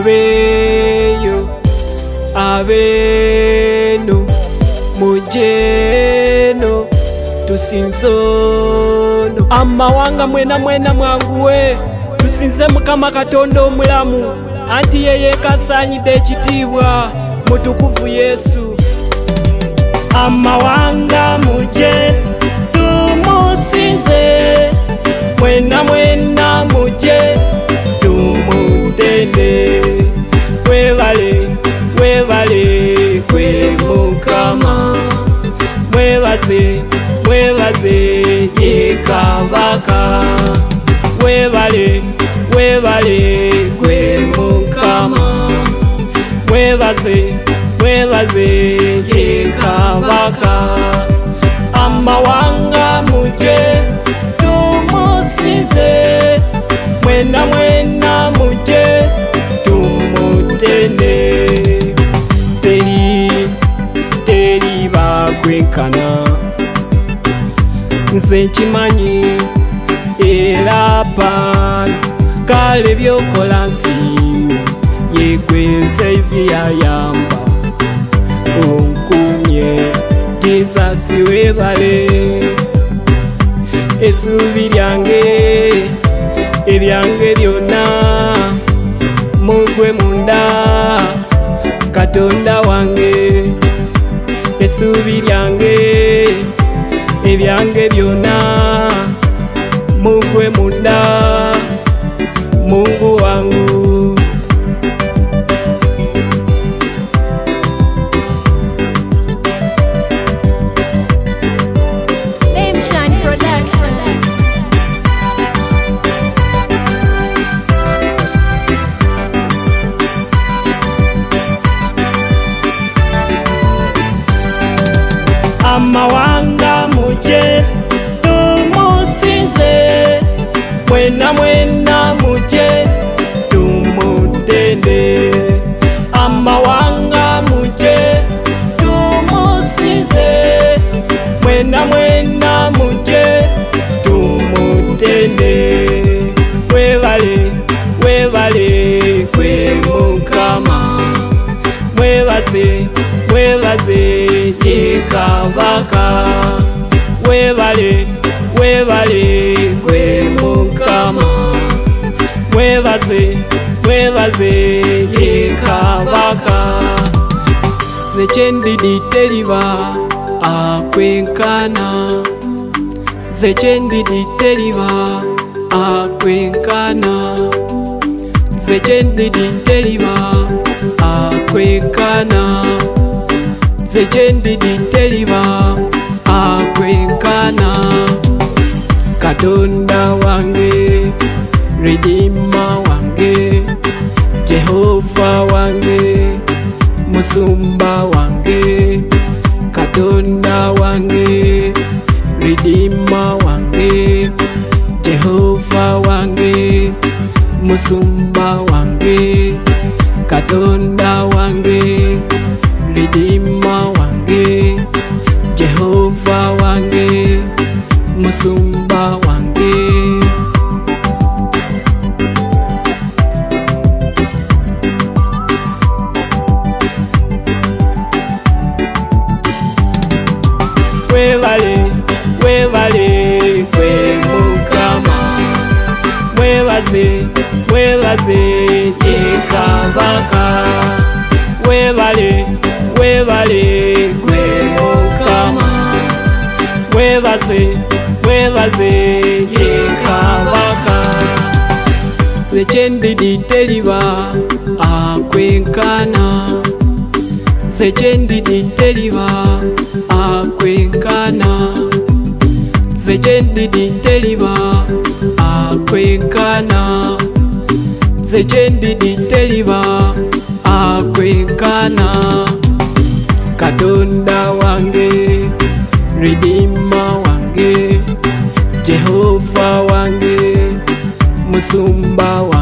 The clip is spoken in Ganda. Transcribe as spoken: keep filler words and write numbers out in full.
abeyo abeno mujeno tusinzono amawanga mwena mwena mwanguwe tusinze Mukama Katonda omulamu anti yeye kasanyide ekitiibwa mutukuvu Yesu. Amawanga muje tumusinze mwena mwena muje tumutende webale webale kwe Mukama mwebaze mwebaze ye Kabaka webale webale kwe Mukama mwebaze mwebaze ye Kabaka. Amawanga muje tumusinze mwena mwena muje tumutende teri teri bakwenkana nze nkimanyi era pani kale byokola nsiimye yegwe Saviour yamba onkumye Jesus webale essuubi lyange ebyange byonna mugwe munda Katonda wange essuubi lyange ebyange byonna mugwe munda Mungu wangu. Amawanga muje tumusinze mwena mwena muje tumutende. Amawanga muje tumusinze mwena mwena muje tumutende webale webale kwe Mukama mwebaze mwebaze ye Kabaka webale webale kwe Mukama mwebaze mwebaze ye Kabaka. Nze kyendidi teriba akwenkana nze kyendidi teriba akwenkana nze kyendidi teriba akwenkana nze kyendidi teriba akwenkana. Katonda wange Redeemer wange Jehova wange Musumba wange Katonda wange Redeemer wange Jehova wange Musumba wange Katonda wange Redeemer wange Jehova wange Musumba wange. Webale webale kwe Mukama mwebaze mwebaze ye Kabaka webale webale kwe Mukama mwebaze mwebaze ye Kabaka. Nze kyendidi teriba akwenkana nze kyendidi teriba akwenkana nze kyendidi teriba akwenkana nze kyendidi teriba akwenkana. Katonda wange Redeemer wange Jehova wange Musumba wange